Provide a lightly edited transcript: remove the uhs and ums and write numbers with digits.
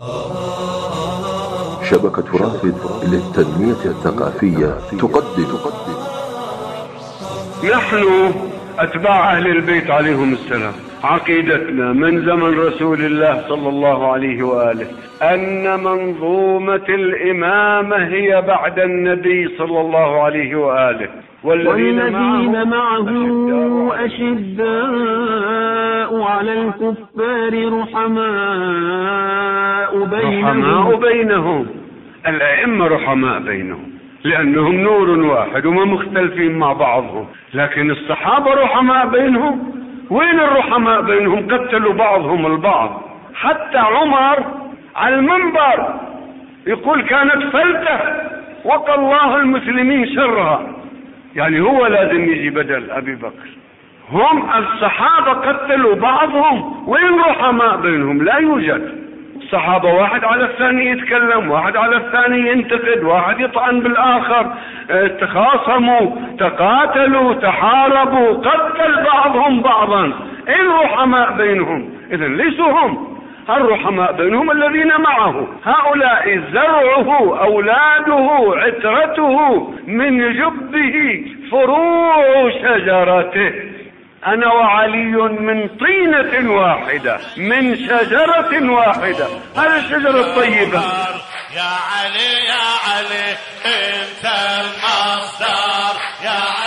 شبكة رافد للتنمية الثقافية تقدم نحن أتباع أهل البيت عليهم السلام، عقيدتنا من زمن رسول الله صلى الله عليه وآله أن منظومة الإمامة هي بعد النبي صلى الله عليه وآله، والذين معه أشداء على الكفار رحماء بينهم. الأئمة رحماء بينهم لأنهم نور واحد وما مختلفين مع بعضهم، لكن الصحابة رحماء بينهم. وين الرحماء بينهم؟ قتلوا بعضهم البعض. حتى عمر على المنبر يقول كانت فلتة وقى الله المسلمين شرها، يعني هو لازم يجي بدل أبي بكر. هم الصحابة قتلوا بعضهم، وين رحماء بينهم؟ لا يوجد. الصحابة واحد على الثاني يتكلم، واحد على الثاني ينتقد، واحد يطعن بالآخر، تخاصموا، تقاتلوا، تحاربوا، قتل بعضهم بعضا. ايه الرحماء بينهم؟ إذن ليسوا هم. الرحماء بينهم الذين معه، هؤلاء زرعه، أولاده، عترته، من جبه فروع شجرته. أنا وعلي من طينة واحدة، من شجرة واحدة. هذه الشجرة الطيبة. يا علي يا علي انت المصدر، يا علي